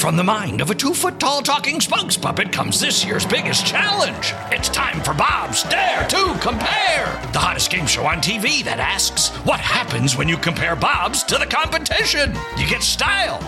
From the mind of a 2-foot-tall talking spokes puppet comes this year's biggest challenge. It's time for Bob's Dare to Compare, the hottest game show on TV that asks, what happens when you compare Bob's to the competition? You get style.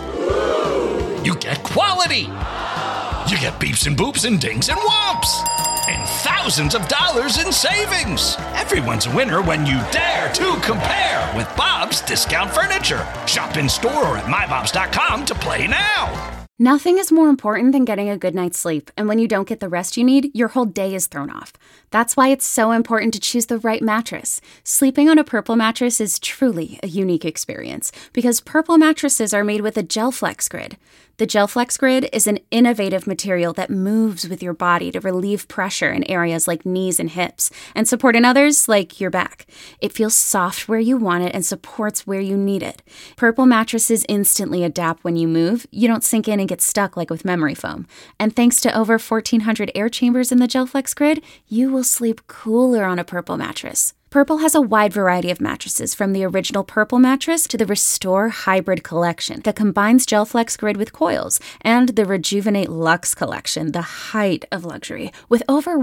You get quality. You get beeps and boops and dings and whomps. And thousands of dollars in savings. Everyone's a winner when you dare to compare with Bob's Discount Furniture. Shop in store or at mybobs.com to play now. Nothing is more important than getting a good night's sleep, and when you don't get the rest you need, your whole day is thrown off. That's why it's so important to choose the right mattress. Sleeping on a Purple mattress is truly a unique experience, because Purple mattresses are made with a GelFlex Grid. The GelFlex Grid is an innovative material that moves with your body to relieve pressure in areas like knees and hips, and support in others like your back. It feels soft where you want it and supports where you need it. Purple mattresses instantly adapt when you move. You don't sink in and get stuck like with memory foam. And thanks to over 1,400 air chambers in the GelFlex Grid, you will sleep cooler on a Purple mattress. Purple has a wide variety of mattresses, from the original Purple mattress to the Restore Hybrid collection that combines GelFlex Grid with coils, and the Rejuvenate Luxe collection, the height of luxury, with over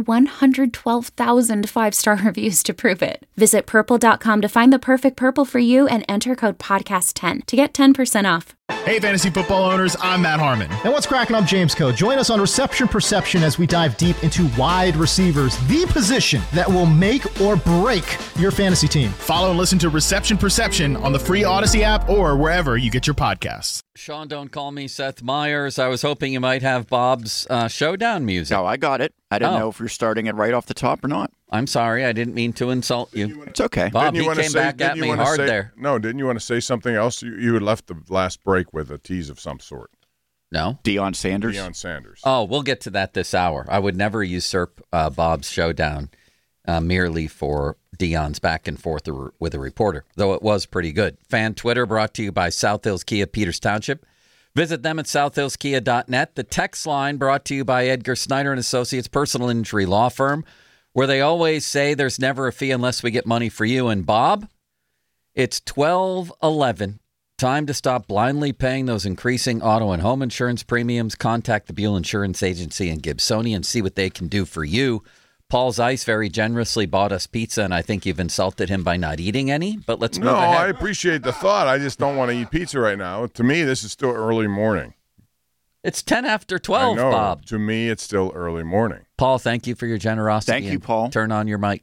112,000 five-star reviews to prove it. Visit purple.com to find the perfect Purple for you and enter code podcast10 to get 10% off. Hey, fantasy football owners, I'm Matt Harmon. And what's cracking? I'm James Coe. Join us on Reception Perception as we dive deep into wide receivers, the position that will make or break your fantasy team. Follow and listen to Reception Perception on the free Odyssey app or wherever you get your podcasts. Sean, don't call me Seth Meyers. I was hoping you might have Bob's showdown music. No, I got it. I didn't know if you're starting it right off the top or not. I'm sorry. I didn't mean to insult you. It's okay. Bob, he came back at me hard there. No, didn't you want to say something else? You had left the last break with a tease of some sort. No? Deion Sanders? Deion Sanders. Oh, we'll get to that this hour. I would never usurp Bob's showdown merely for Deion's back and forth with a reporter, though it was pretty good. Fan Twitter brought to you by South Hills Kia, Peters Township. Visit them at southhillskia.net. The text line brought to you by Edgar Snyder and Associates, personal injury law firm, where they always say there's never a fee unless we get money for you. And Bob, it's 12:11. Time to stop blindly paying those increasing auto and home insurance premiums. Contact the Buell Insurance Agency in Gibsonia and see what they can do for you. Paul Zeiss very generously bought us pizza, and I think you've insulted him by not eating any, but let's move ahead. No, I appreciate the thought. I just don't want to eat pizza right now. To me, this is still early morning. It's 10 after 12, I know. Bob. To me, it's still early morning. Paul, thank you for your generosity. Thank you, Paul. Turn on your mic.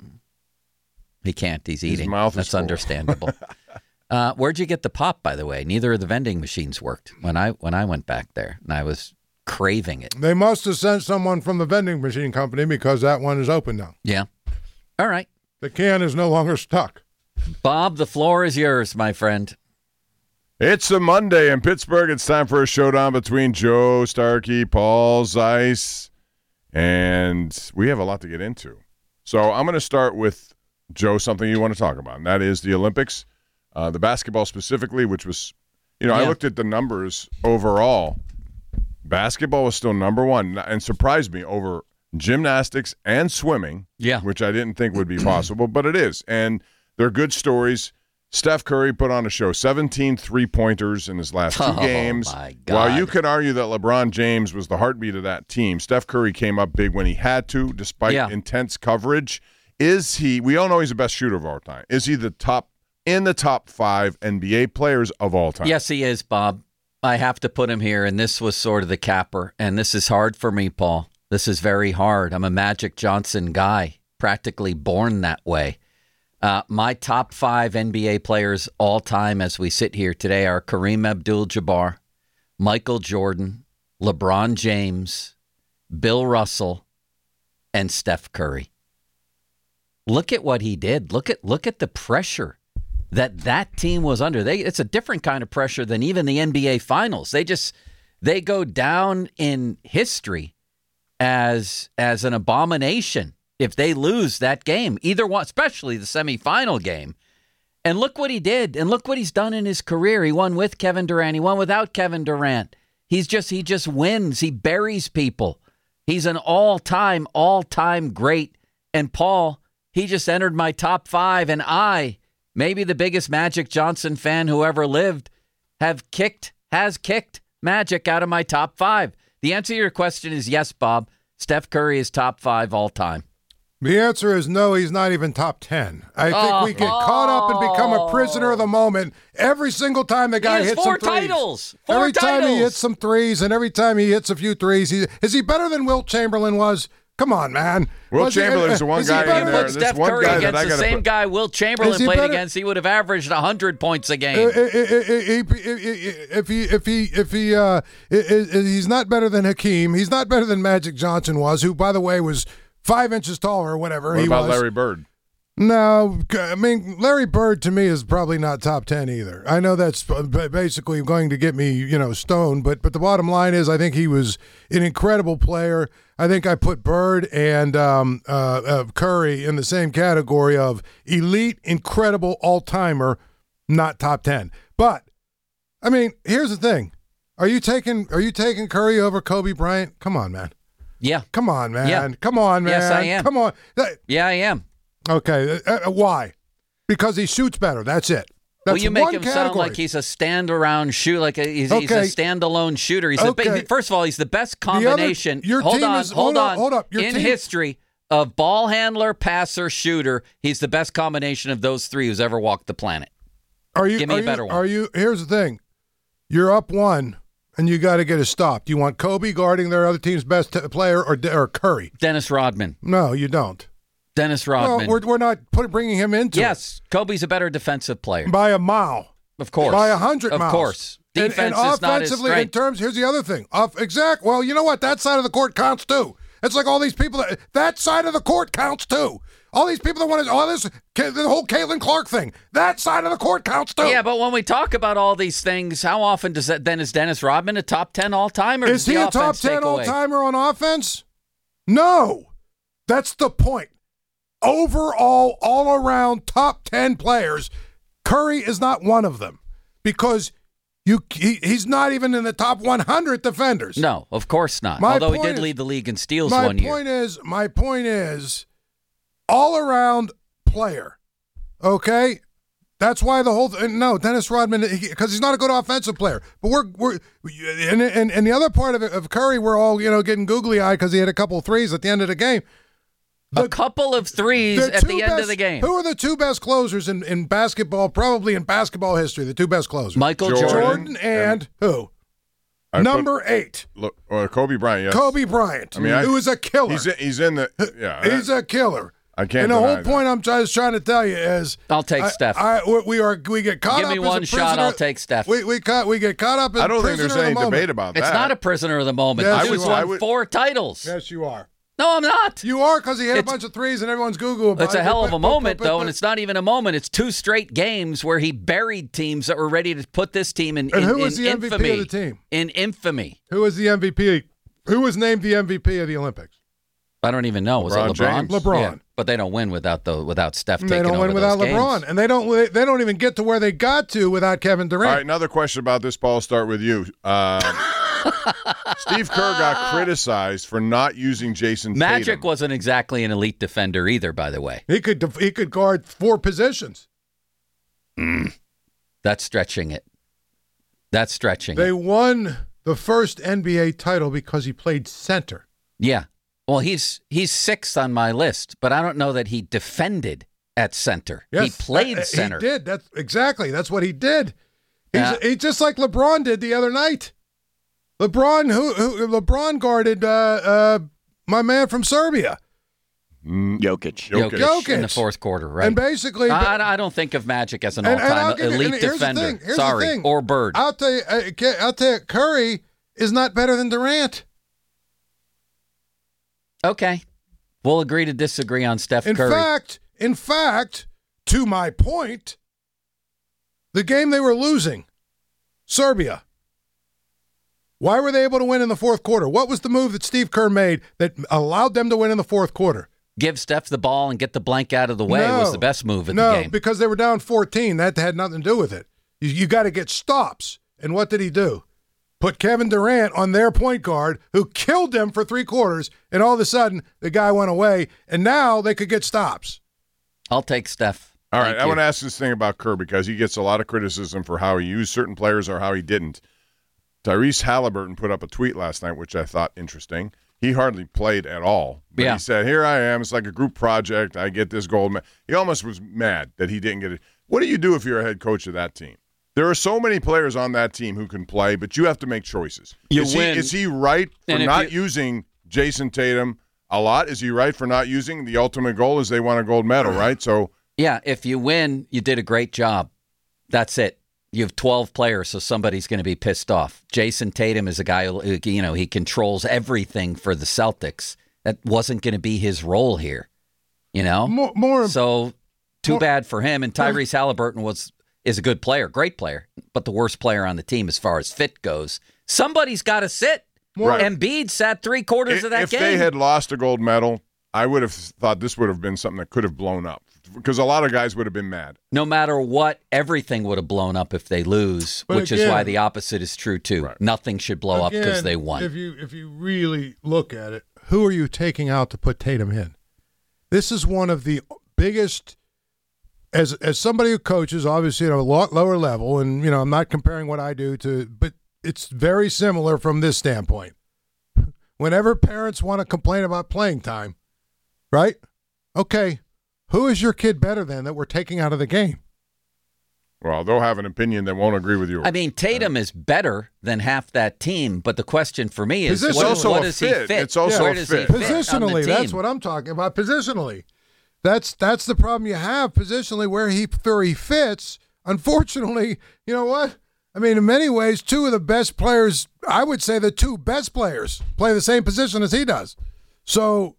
He can't. He's eating. His mouth is That's full. Understandable. Where'd you get the pop, by the way? Neither of the vending machines worked when I went back there, and I was craving it. They must have sent someone from the vending machine company, because that one is open now. Yeah. All right. The can is no longer stuck. Bob, the floor is yours, my friend. It's a Monday in Pittsburgh. It's time for a showdown between Joe Starkey, Paul Zeiss, and we have a lot to get into. So I'm going to start with, Joe, something you want to talk about, and that is the Olympics, the basketball specifically, which was, I looked at the numbers overall. Basketball was still number one and surprised me over gymnastics and swimming, which I didn't think would be possible, but it is. And they're good stories. Steph Curry put on a show, 17 three-pointers in his last two games. My God. While you could argue that LeBron James was the heartbeat of that team, Steph Curry came up big when he had to, despite intense coverage. We all know he's the best shooter of all time. Is he in the top 5 NBA players of all time? Yes, he is, Bob. I have to put him here, and this was sort of the capper. And this is hard for me, Paul. This is very hard. I'm a Magic Johnson guy, practically born that way. My top 5 NBA players all time as we sit here today are Kareem Abdul-Jabbar, Michael Jordan, LeBron James, Bill Russell, and Steph Curry. Look at what he did. Look at the pressure that team was under. It's a different kind of pressure than even the NBA Finals. They go down in history as an abomination if they lose that game, either one, especially the semifinal game. And look what he did, and look what he's done in his career. He won with Kevin Durant. He won without Kevin Durant. He just wins. He buries people. He's an all-time great. And Paul, he just entered my top 5, and I, maybe the biggest Magic Johnson fan who ever lived, has kicked Magic out of my top 5. The answer to your question is yes, Bob. Steph Curry is top 5 all time. The answer is no, he's not even top 10. I think we get caught up and become a prisoner of the moment every single time the guy hits some threes. 4 titles. Every time he hits some threes and every time he hits a few threes, is he better than Wilt Chamberlain was? Come on, man. Wilt Chamberlain's the one guy in there. Put Steph Curry against the same guy Wilt Chamberlain played against, he would have averaged 100 points a game. If he's not better than Hakeem, he's not better than Magic Johnson was, who, by the way, was 5 inches taller or whatever he was. What about Larry Bird? No, I mean, Larry Bird to me is probably not top 10 either. I know that's basically going to get me, stoned, but the bottom line is I think he was an incredible player. I think I put Bird and Curry in the same category of elite, incredible, all-timer, not top 10. But, I mean, here's the thing. Are you taking Curry over Kobe Bryant? Come on, man. Yeah. Come on, man. Yeah. Come on, man. Yes, I am. Come on. Yeah, I am. Okay. Why? Because he shoots better. That's it. That's well, you make him category. sound like he's a stand-around shooter, like he's a standalone shooter. He's first of all, he's the best combination. Hold on. In history of ball handler, passer, shooter, he's the best combination of those three who's ever walked the planet. Give me a better one. Here's the thing. You're up 1, and you got to get a stop. Do you want Kobe guarding their other team's best player or Curry? Dennis Rodman. No, you don't. Dennis Rodman. Well, we're not bringing him into it. Yes, Kobe's a better defensive player. By a mile. Of course. By 100 miles. Of course. Defense and is not his strength. Here's the other thing. Well, you know what? That side of the court counts too. It's like all these people, that side of the court counts too. All these people that want the whole Caitlin Clark thing, that side of the court counts too. Yeah, but when we talk about all these things, how often is Dennis Rodman a top 10 all-timer? Is he a top 10 all-timer on offense? No. That's the point. Overall, all-around top 10 players, Curry is not one of them because he's not even in the top 100 defenders. No, of course not. Although he did lead the league in steals one year. My point is, all-around player, okay? That's why the whole no, Dennis Rodman, because he's not a good offensive player. But and the other part of Curry, we're all getting googly-eyed because he had a couple of threes at the end of the game. A couple of threes at the end of the game. Who are the two best closers in basketball, probably in basketball history, the two best closers? Michael Jordan and who? Number 8. Kobe Bryant, yes. Kobe Bryant, who is a killer. He's in the, yeah. He's a killer. I can't And the deny whole point I'm just trying to tell you is I'll take Steph. We get caught up. Give me one shot, I'll take Steph. We get caught up as I don't think there's any debate about that. It's not a prisoner of the moment. Yes, I won 4 titles. Yes, you are. No, I'm not. You are, because he hit a bunch of threes and everyone's Google about it. It's a hell of a moment, though, and it's not even a moment. It's 2 straight games where he buried teams that were ready to put this team in infamy. And who was the MVP of the team? In infamy. Who was the MVP? Who was named the MVP of the Olympics? I don't even know. Was it LeBron? LeBron. Yeah, but they don't win without Steph taking over. They don't win without LeBron, games. and they don't even get to where they got to without Kevin Durant. All right, another question about this, Paul. I'll start with you. Steve Kerr got criticized for not using Jason Tatum. Magic wasn't exactly an elite defender either, by the way. He could guard 4 positions. That's stretching it. They won the first NBA title because he played center. Yeah. Well, he's 6th on my list, but I don't know that he defended at center. Yes, he played center. He did. That's what he did. He's just like LeBron did the other night. LeBron guarded my man from Serbia. Jokic in the fourth quarter, right? And basically, I don't think of Magic as an all-time elite defender. Sorry, or Bird. I'll tell you, Curry is not better than Durant. Okay, we'll agree to disagree on Steph Curry. In fact, to my point, the game they were losing, Serbia. Why were they able to win in the fourth quarter? What was the move that Steve Kerr made that allowed them to win in the fourth quarter? Give Steph the ball and get the blank out of the way was the best move in the game. No, because they were down 14. That had nothing to do with it. You got to get stops. And what did he do? Put Kevin Durant on their point guard, who killed them for 3 quarters, and all of a sudden, the guy went away, and now they could get stops. I'll take Steph. All right, I want to ask this thing about Kerr because he gets a lot of criticism for how he used certain players or how he didn't. Tyrese Halliburton put up a tweet last night, which I thought interesting. He hardly played at all. But he said, here I am. It's like a group project. I get this gold medal. He almost was mad that he didn't get it. What do you do if you're a head coach of that team? There are so many players on that team who can play, but you have to make choices. Is he right for not using Jason Tatum a lot? Is he right for not using the ultimate goal is they want a gold medal, right? So yeah, if you win, you did a great job. That's it. You have 12 players, so somebody's going to be pissed off. Jason Tatum is a guy who, he controls everything for the Celtics. That wasn't going to be his role here, So too bad for him. And Tyrese Halliburton is a good player, great player, but the worst player on the team as far as fit goes. Somebody's got to sit. Embiid sat 3/4 of that game. If they had lost a gold medal, I would have thought this would have been something that could have blown up because a lot of guys would have been mad. No matter what, everything would have blown up if they lose, which is why the opposite is true too. Right. Nothing should blow up because they won. If you really look at it, who are you taking out to put Tatum in? This is one of the biggest, as somebody who coaches, obviously at a lot lower level, and I'm not comparing what I do to, but it's very similar from this standpoint. Whenever parents want to complain about playing time, right? Okay, who is your kid better than that we're taking out of the game? Well, they'll have an opinion that won't agree with you. I mean, Tatum is better than half that team, but the question for me is, what does he fit? It's also a fit. Positionally, that's what I'm talking about. Positionally. That's the problem you have positionally where he fits. Unfortunately, you know what? I mean, in many ways, two of the best players, I would say the two best players, play the same position as he does. So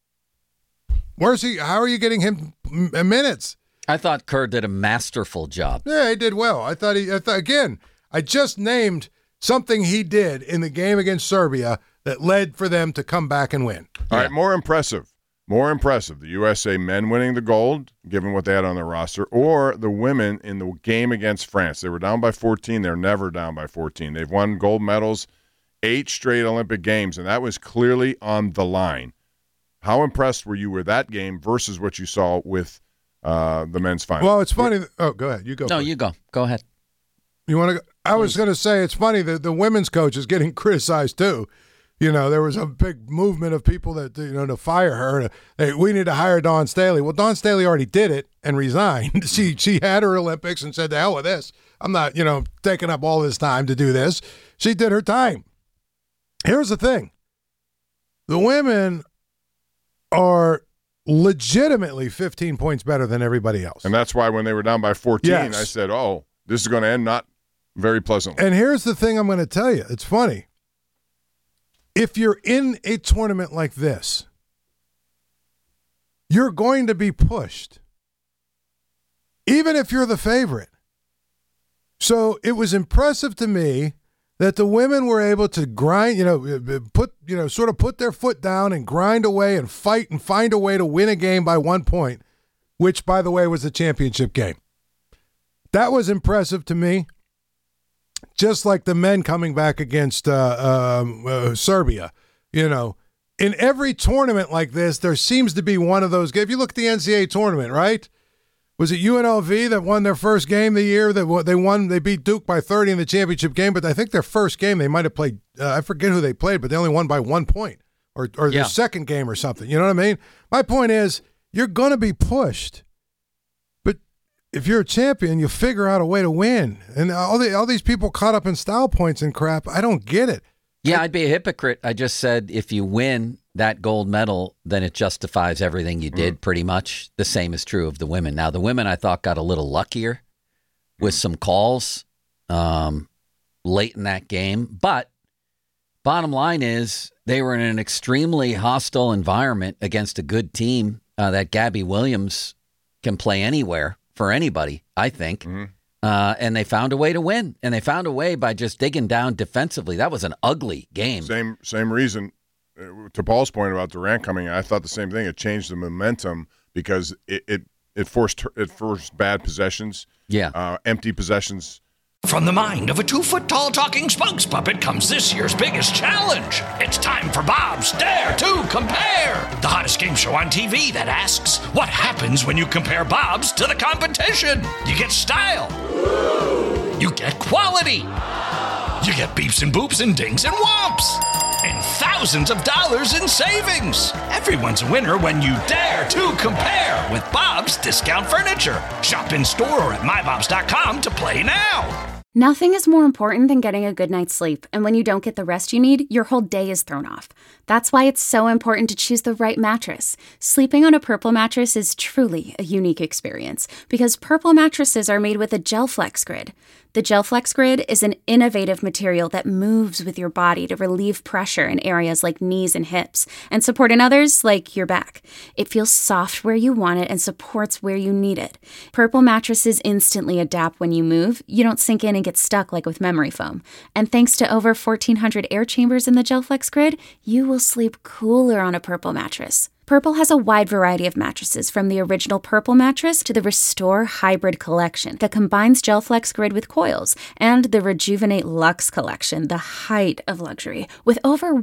where's he? How are you getting him minutes? I thought Kerr did a masterful job. Yeah, he did well. I thought again, I just named something he did in the game against Serbia that led for them to come back and win. All right, more impressive. The USA men winning the gold, given what they had on their roster, or the women in the game against France. They were down by 14. They're never down by 14. They've won gold medals 8 straight Olympic Games, and that was clearly on the line. How impressed were you with that game versus what you saw with the men's final? Well, it's funny. Go ahead. You go. No, you go. Go ahead. You want to go? I was going to say it's funny that the women's coach is getting criticized too. There was a big movement of people that, to fire her. We need to hire Dawn Staley. Well, Dawn Staley already did it and resigned. She had her Olympics and said, the hell with this. I'm not, taking up all this time to do this. She did her time. Here's the thing. The women are legitimately 15 points better than everybody else. And that's why when they were down by 14, I said, this is going to end not very pleasantly. And here's the thing I'm going to tell you. It's funny. If you're in a tournament like this, you're going to be pushed, even if you're the favorite. So it was impressive to me that the women were able to grind, sort of put their foot down and grind away and fight and find a way to win a game by 1 point, which, by the way, was the championship game. That was impressive to me. Just like the men coming back against Serbia, in every tournament like this, there seems to be one of those. If you look at the NCAA tournament, right? Was it UNLV that won their first game the year that they won? They beat Duke by 30 in the championship game, but I think their first game they might have played. I forget who they played, but they only won by 1 point, or their second game or something. You know what I mean? My point is, you're going to be pushed. If you're a champion, you figure out a way to win. And all these people caught up in style points and crap, I don't get it. Yeah, I'd be a hypocrite. I just said if you win that gold medal, then it justifies everything you did pretty much. The same is true of the women. Now, the women I thought got a little luckier with some calls late in that game. But bottom line is they were in an extremely hostile environment against a good team that Gabby Williams can play anywhere. For anybody, I think. And they found a way to win. And they found a way by just digging down defensively. That was an ugly game. Same reason. To Paul's point about Durant coming in, I thought the same thing. It changed the momentum because it forced bad possessions. Yeah. Empty possessions. From the mind of a 2-foot-tall talking spokes puppet comes this year's biggest challenge. It's time for Bob's Dare to Compare, the hottest game show on TV that asks, what happens when you compare Bob's to the competition? You get style. You get quality. You get beeps and boops and dings and whomps. And thousands of dollars in savings. Everyone's a winner when you dare to compare with Bob's Discount Furniture. Shop in store or at mybobs.com to play now. Nothing is more important than getting a good night's sleep, and when you don't get the rest you need, your whole day is thrown off. That's why it's so important to choose the right mattress. Sleeping on a Purple mattress is truly a unique experience because Purple mattresses are made with a GelFlex Grid. The GelFlex Grid is an innovative material that moves with your body to relieve pressure in areas like knees and hips and support in others like your back. It feels soft where you want it and supports where you need it. Purple mattresses instantly adapt when you move. You don't sink in and get stuck like with memory foam. And thanks to over 1,400 air chambers in the GelFlex Grid, you will sleep cooler on a Purple mattress. Purple has a wide variety of mattresses, from the original Purple mattress to the Restore Hybrid collection that combines GelFlex Grid with coils, and the Rejuvenate Luxe collection, the height of luxury, with over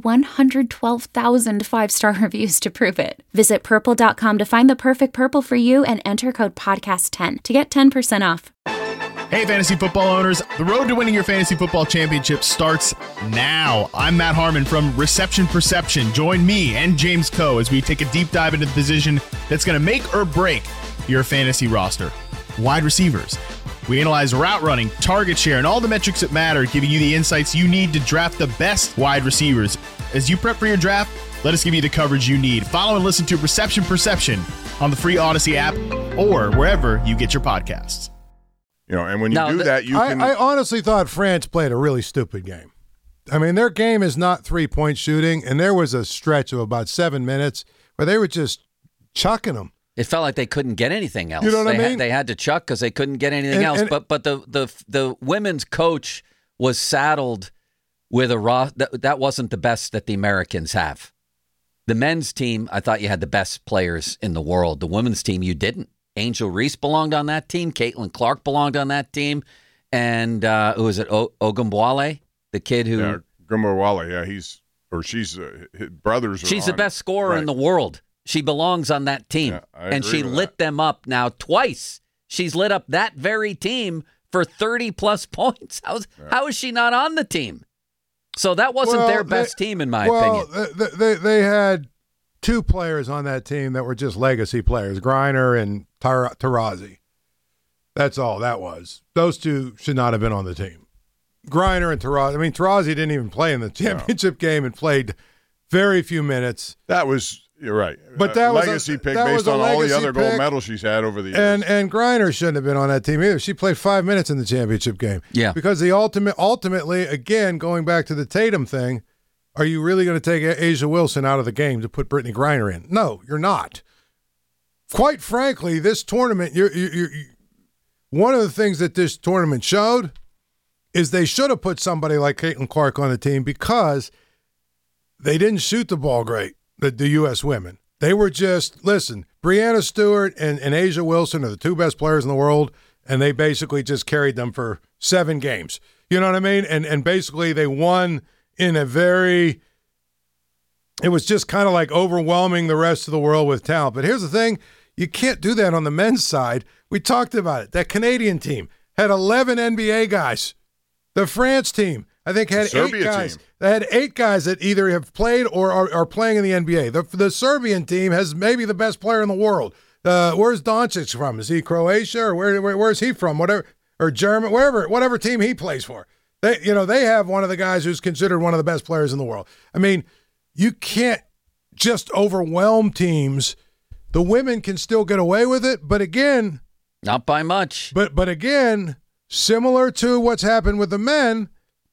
112,000 five-star reviews to prove it. Visit Purple.com to find the perfect Purple for you and enter code PODCAST10 to get 10% off. Hey, fantasy football owners. The road to winning your fantasy football championship starts now. I'm Matt Harmon from Reception Perception. Join me and James Coe as we take a deep dive into the position that's going to make or break your fantasy roster. Wide receivers. We analyze route running, target share, and all the metrics that matter, giving you the insights you need to draft the best wide receivers. As you prep for your draft, let us give you the coverage you need. Follow and listen to Reception Perception on the free Odyssey app or wherever you get your podcasts. You know, and when you do that, you can. I honestly thought France played a really stupid game. I mean, their game is not three-point shooting, and there was a stretch of about 7 minutes where they were just chucking them. It felt like they couldn't get anything else. You know what I mean? They had to chuck because they couldn't get anything else. But the women's coach was saddled with that wasn't the best that the Americans have. The men's team, I thought you had the best players in the world. The women's team, you didn't. Angel Reese belonged on that team. Caitlin Clark belonged on that team. And who was it? Ogunbowale, the kid who... Yeah, Ogunbowale, yeah, his brothers are She's the best scorer in the world. She belongs on that team. Yeah, and she lit them up now twice. She's lit up that very team for 30-plus points. How is she not on the team? So that wasn't their best team, in my opinion. They had two players on that team that were just legacy players, Griner and Taurasi. That's all that was. Those two should not have been on the team. Griner and Taurasi. I mean, Taurasi didn't even play in the championship game and played very few minutes. You're right. But that was legacy pick based on all the other gold medals she's had over the years. And Griner shouldn't have been on that team either. She played 5 minutes in the championship game. Yeah. Because ultimately, again, going back to the Tatum thing, are you really going to take Asia Wilson out of the game to put Brittany Griner in? No, you're not. Quite frankly, this tournament, one of the things that this tournament showed is they should have put somebody like Caitlin Clark on the team because they didn't shoot the ball great, the U.S. women. They were just, listen, Breanna Stewart and Asia Wilson are the two best players in the world, and they basically just carried them for 7 games. You know what I mean? And basically they won in it was just kind of like overwhelming the rest of the world with talent. But here's the thing, you can't do that on the men's side. We talked about it. That Canadian team had 11 NBA guys. The France team, I think, had 8 guys. They had 8 guys that either have played or are playing in the NBA. The Serbian team has maybe the best player in the world. Where's Doncic from? Is he Croatia or where's he from? Whatever, or German, whatever team he plays for. They have one of the guys who's considered one of the best players in the world. I mean, you can't just overwhelm teams. The women can still get away with it, but again, not by much. But again, similar to what's happened with the men,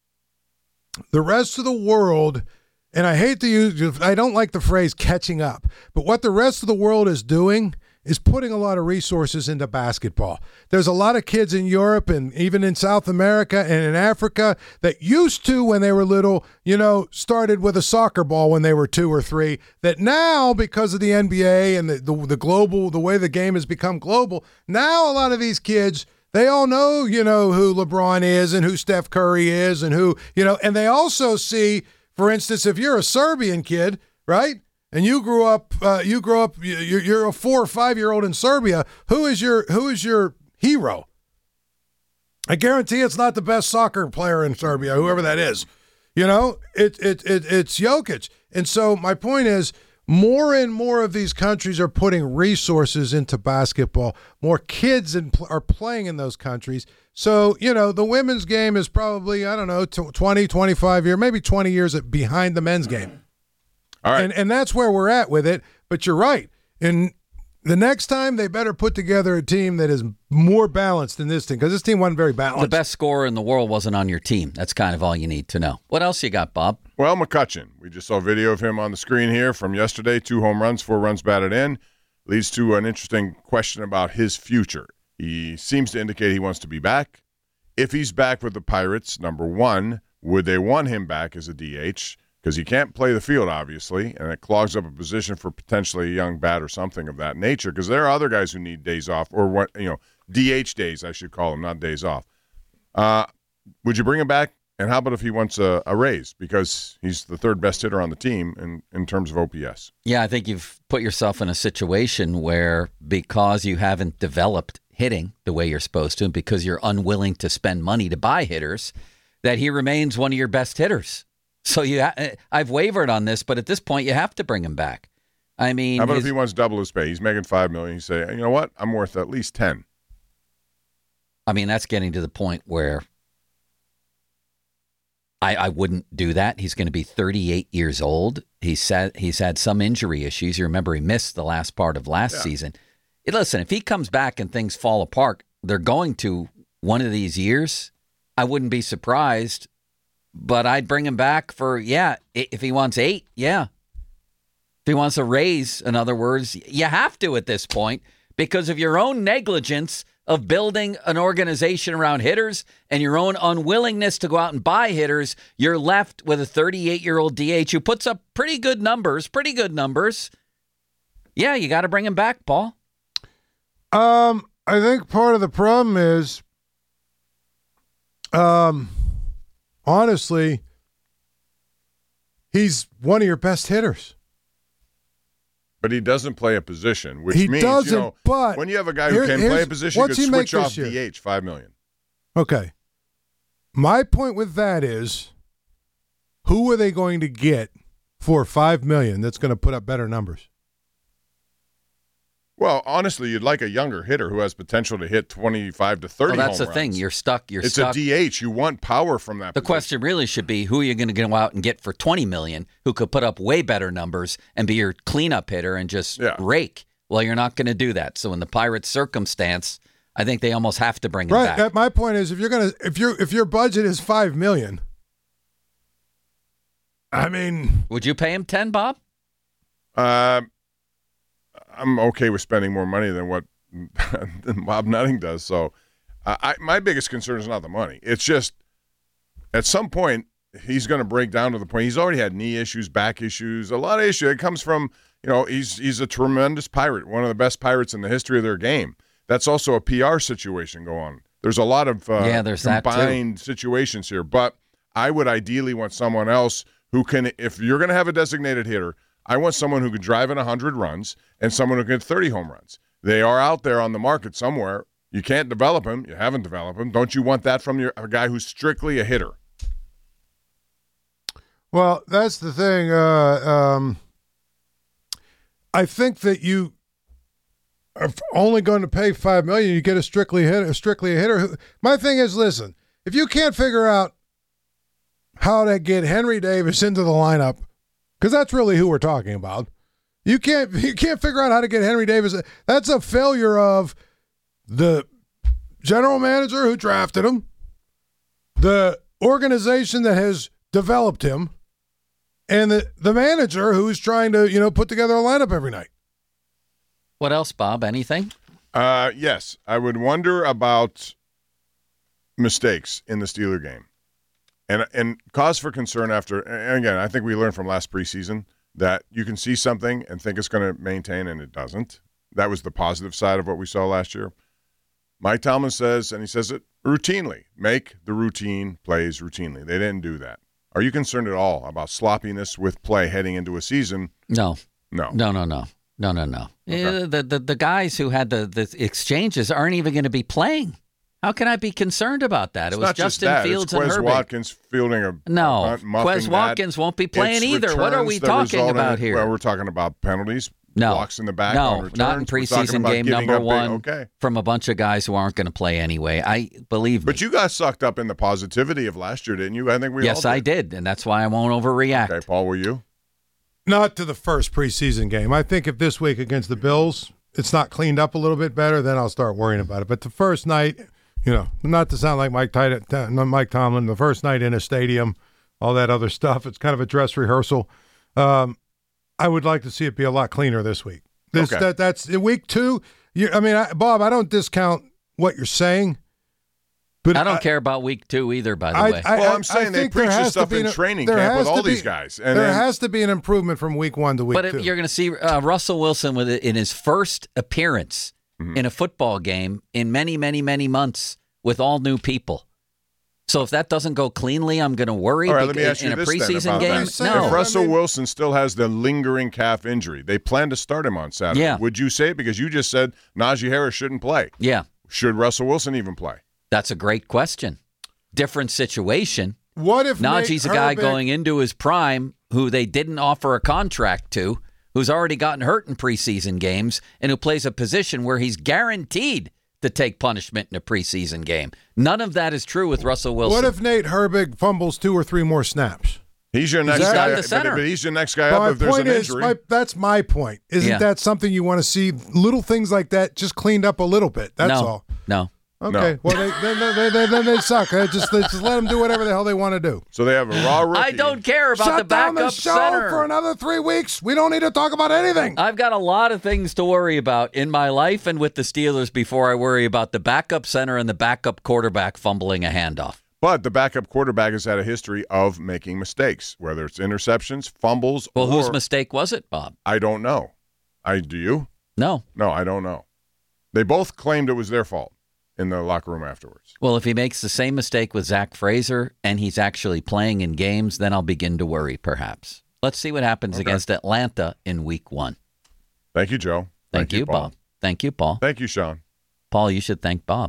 the rest of the world, and I don't like the phrase catching up, but what the rest of the world is doing is putting a lot of resources into basketball. There's a lot of kids in Europe and even in South America and in Africa that used to, when they were little, started with a soccer ball when they were 2 or 3, that now, because of the NBA and the way the game has become global, now a lot of these kids, they all know, who LeBron is and who Steph Curry is and who, and they also see, for instance, if you're a Serbian kid, right? And you're a 4 or 5 year old in Serbia. Who is your hero? I guarantee it's not the best soccer player in Serbia, whoever that is. You know, it's Jokic. And so my point is, more and more of these countries are putting resources into basketball. More kids are playing in those countries. So, you know, the women's game is probably, 20, 25 years, maybe 20 years behind the men's game. All right. And that's where we're at with it. But you're right. And the next time, they better put together a team that is more balanced than this team, because this team wasn't very balanced. The best scorer in the world wasn't on your team. That's kind of all you need to know. What else you got, Bob? Well, McCutchen. We just saw a video of him on the screen here from yesterday. 2 home runs, 4 runs batted in. Leads to an interesting question about his future. He seems to indicate he wants to be back. If he's back with the Pirates, number one, would they want him back as a DH? Because he can't play the field, obviously, and it clogs up a position for potentially a young bat or something of that nature, because there are other guys who need days off, or what, DH days, I should call them, not days off. Would you bring him back? And how about if he wants a raise, because he's the third best hitter on the team in terms of OPS? Yeah, I think you've put yourself in a situation where, because you haven't developed hitting the way you're supposed to, and because you're unwilling to spend money to buy hitters, that he remains one of your best hitters. So I've wavered on this, but at this point, you have to bring him back. I mean, how about if he wants double his pay? He's making $5 million. You say, you know what? I'm worth at least 10. I mean, that's getting to the point where I wouldn't do that. He's going to be 38 years old. He's had some injury issues. You remember he missed the last part of last season. Listen, if he comes back and things fall apart, they're going to one of these years. I wouldn't be surprised. But I'd bring him back for, if he wants 8, If he wants a raise, in other words, you have to at this point, because of your own negligence of building an organization around hitters and your own unwillingness to go out and buy hitters. You're left with a 38-year-old DH who puts up pretty good numbers. Yeah, you got to bring him back, Paul. I think part of the problem is, honestly, he's one of your best hitters. But he doesn't play a position, which means, but when you have a guy who can play a position, you could switch off DH, $5 million. Okay. My point with that is, who are they going to get for $5 million that's going to put up better numbers? Well, honestly, you'd like a younger hitter who has potential to hit 25 to 30 Well, that's home the thing. runs. You're stuck. It's a DH. You want power from that The position. question really should be, who are you going to go out and get for $20 million who could put up way better numbers and be your cleanup hitter and just rake? Well, you're not going to do that. So in the Pirates' circumstance, I think they almost have to bring him back. Right. My point is, if your budget is $5 million, I mean, would you pay him 10, Bob? I'm okay with spending more money than what than Bob Nutting does. So my biggest concern is not the money. It's just at some point he's going to break down to the point. He's already had knee issues, back issues, a lot of issues. It comes from, he's a tremendous Pirate, one of the best Pirates in the history of their game. That's also a PR situation going on. There's a lot of there's combined situations here. But I would ideally want someone else who can, if you're going to have a designated hitter, I want someone who could drive in 100 runs and someone who can hit 30 home runs. They are out there on the market somewhere. You can't develop him. You haven't developed him. Don't you want that from a guy who's strictly a hitter? Well, that's the thing. I think that you are only going to pay $5 million. You get a strictly a hitter. My thing is, listen, if you can't figure out how to get Henry Davis into the lineup, because that's really who we're talking about. You can't figure out how to get Henry Davis. That's a failure of the general manager who drafted him, the organization that has developed him, and the manager who's trying to put together a lineup every night. What else, Bob? Anything? Yes, I would wonder about mistakes in the Steeler game. And cause for concern after, and again, I think we learned from last preseason that you can see something and think it's going to maintain, and it doesn't. That was the positive side of what we saw last year. Mike Tomlin says, and he says it routinely, make the routine plays routinely. They didn't do that. Are you concerned at all about sloppiness with play heading into a season? No. No. Okay. The guys who had the exchanges aren't even going to be playing. How can I be concerned about that? It was Justin Fields and Quez Herbig. Watkins fielding a No, muffing Quez Watkins won't be playing either. What are we talking about here? Well, we're talking about penalties. No, blocks in the back. no, on returns. not in preseason game number one. Okay. From a bunch of guys who aren't going to play anyway. I believe me. But you got sucked up in the positivity of last year, didn't you? I think we all did. I did, and that's why I won't overreact. Okay, Paul, were you? Not to the first preseason game. I think if this week against the Bills, it's not cleaned up a little bit better, then I'll start worrying about it. But the first night, not to sound like Mike Tomlin, the first night in a stadium, all that other stuff, it's kind of a dress rehearsal. I would like to see it be a lot cleaner this week. That's in week 2. Bob, I don't discount what you're saying, but I don't care about week 2 either. By the way, I'm saying they preach this stuff in training camp with all these guys, and there has to be an improvement from week 1 to week 2. But you're going to see Russell Wilson in his first appearance in a football game in many, many, many months with all new people. So if that doesn't go cleanly, I'm going to worry. All right, let me ask you in a this preseason then game. If Russell Wilson still has the lingering calf injury, they plan to start him on Saturday. Yeah. Would you say it? Because you just said Najee Harris shouldn't play. Yeah. Should Russell Wilson even play? That's a great question. Different situation. What if Najee's a guy going into his prime who they didn't offer a contract to, who's already gotten hurt in preseason games, and who plays a position where he's guaranteed to take punishment in a preseason game. None of that is true with Russell Wilson. What if Nate Herbig fumbles 2 or 3 more snaps? He's your next guy. But he's your next guy up if there's an injury. That's my point. Isn't that something you want to see? Little things like that just cleaned up a little bit. That's all. No. Okay. No. Well, then they suck. Just let them do whatever the hell they want to do. So they have a raw rookie. I don't care about the backup Shut down the show center for another 3 weeks. We don't need to talk about anything. I've got a lot of things to worry about in my life and with the Steelers before I worry about the backup center and the backup quarterback fumbling a handoff. But the backup quarterback has had a history of making mistakes, whether it's interceptions, fumbles. Well, whose mistake was it, Bob? I don't know. Do you? No. No, I don't know. They both claimed it was their fault in the locker room afterwards. Well, if he makes the same mistake with Zach Fraser and he's actually playing in games, then I'll begin to worry, perhaps. Let's see what happens against Atlanta in week 1. Thank you, Joe. Thank you, Paul. Bob. Thank you, Paul. Thank you, Sean. Paul, you should thank Bob.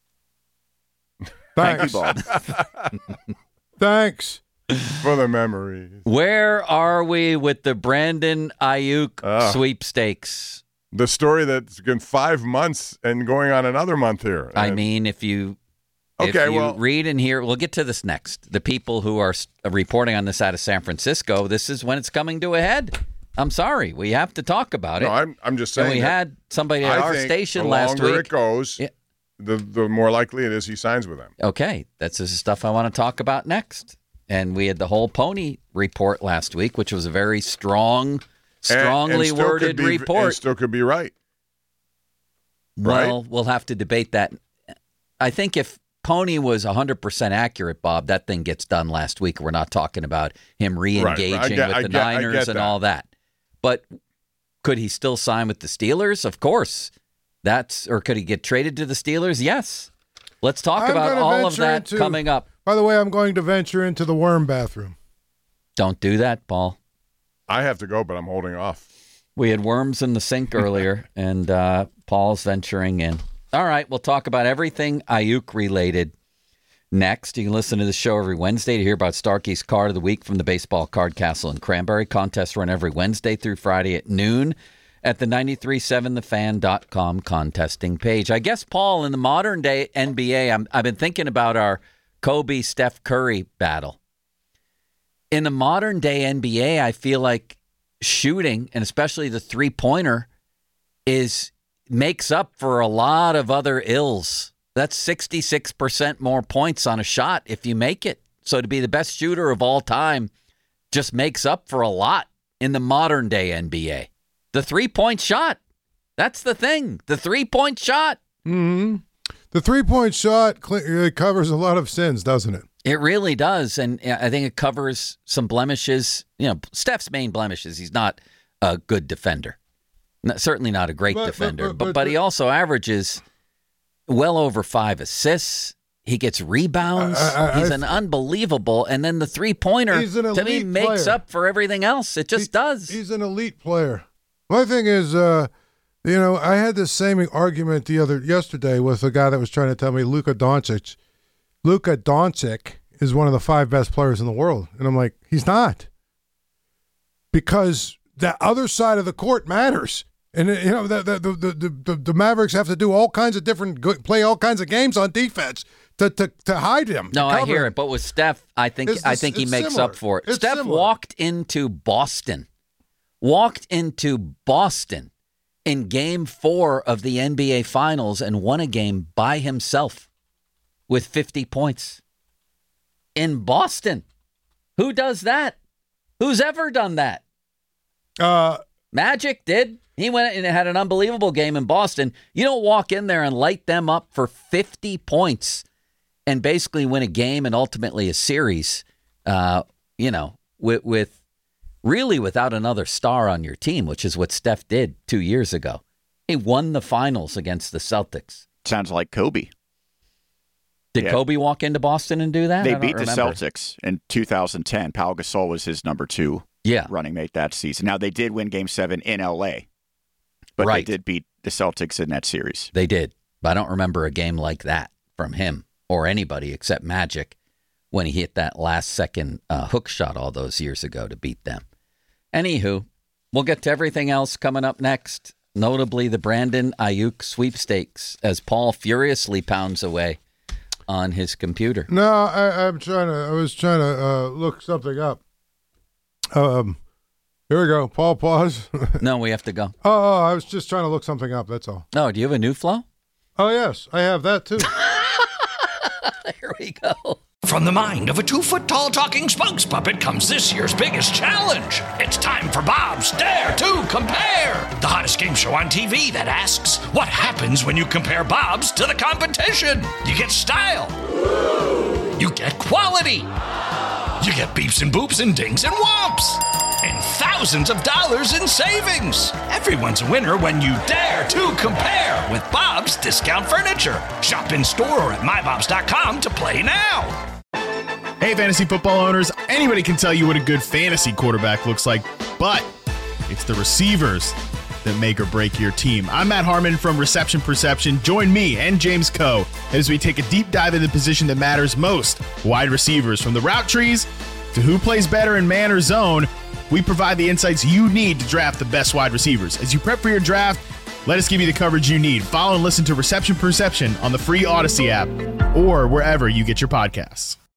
Thanks. Thank you, Bob. Thanks. For the memories. Where are we with the Brandon Ayuk sweepstakes? The story that's been 5 months and going on another month here. I mean, if you read and hear, we'll get to this next. The people who are reporting on this out of San Francisco, this is when it's coming to a head. I'm sorry. We have to talk about it. No, I'm just saying. And we had somebody at our station last week. The longer it goes, the more likely it is he signs with them. Okay. That's the stuff I want to talk about next. And we had the whole Pony report last week, which was a very strongly worded report. And still could be right. Well, we'll have to debate that. I think if Pony was 100% accurate, Bob, that thing gets done last week. We're not talking about him re-engaging with the Niners and all that. But could he still sign with the Steelers? Of course. Or could he get traded to the Steelers? Yes. Let's talk about all of that coming up. By the way, I'm going to venture into the worm bathroom. Don't do that, Paul. I have to go, but I'm holding off. We had worms in the sink earlier, and Paul's venturing in. All right, we'll talk about everything Ayuk related next. You can listen to the show every Wednesday to hear about Starkey's Card of the Week from the Baseball Card Castle in Cranberry. Contests run every Wednesday through Friday at noon at the 937thefan.com contesting page. I guess, Paul, in the modern day NBA, I've been thinking about our Kobe-Steph Curry battle. In the modern day NBA, I feel like shooting, and especially the three-pointer, makes up for a lot of other ills. That's 66% more points on a shot if you make it. So to be the best shooter of all time just makes up for a lot in the modern day NBA. The three-point shot. That's the thing. The three-point shot. Mm-hmm. The three-point shot covers a lot of sins, doesn't it? It really does, and I think it covers some blemishes. Steph's main blemish is he's not a good defender. Certainly not a great defender, but he also averages well over 5 assists. He gets rebounds. He's an unbelievable, and then the three-pointer, to me, makes up for everything else. It just does. He's an elite player. My thing is, You know, I had this same argument yesterday with a guy that was trying to tell me Luka Doncic is one of the 5 best players in the world. And I'm like, he's not. Because the other side of the court matters. And, you know, the Mavericks have to do all kinds of play all kinds of games on defense to hide him. No, I hear it. But with Steph, I think he makes similar. up for it. It's Steph similar. walked into Boston in Game 4 of the NBA Finals and won a game by himself with 50 points. In Boston. Who does that? Who's ever done that? Magic did. He went and had an unbelievable game in Boston. You don't walk in there and light them up for 50 points and basically win a game and ultimately a series, with really without another star on your team, which is what Steph did 2 years ago. He won the finals against the Celtics. Sounds like Kobe. Did Kobe walk into Boston and do that? They beat the Celtics in 2010. Pau Gasol was his number 2 running mate that season. Now, they did win Game 7 in L.A., but they did beat the Celtics in that series. They did. But I don't remember a game like that from him or anybody except Magic when he hit that last-second hook shot all those years ago to beat them. Anywho, we'll get to everything else coming up next, notably the Brandon Ayuk sweepstakes as Paul furiously pounds away on his computer. No, I was trying to look something up. Here we go. Paul, pause. No, we have to go. Oh, I was just trying to look something up. That's all. No, do you have a new flow? Oh, yes, I have that too. Here we go. From the mind of a 2-foot-tall talking spokes puppet comes this year's biggest challenge. It's time for Bob's Dare to Compare, the hottest game show on TV that asks, what happens when you compare Bob's to the competition? You get style. You get quality. You get beeps and boops and dings and whomps. And thousands of dollars in savings. Everyone's a winner when you dare to compare with Bob's Discount Furniture. Shop in store or at mybobs.com to play now. Hey, fantasy football owners, anybody can tell you what a good fantasy quarterback looks like, but it's the receivers that make or break your team. I'm Matt Harmon from Reception Perception. Join me and James Coe as we take a deep dive into the position that matters most, wide receivers. From the route trees to who plays better in man or zone, we provide the insights you need to draft the best wide receivers. As you prep for your draft, let us give you the coverage you need. Follow and listen to Reception Perception on the free Odyssey app or wherever you get your podcasts.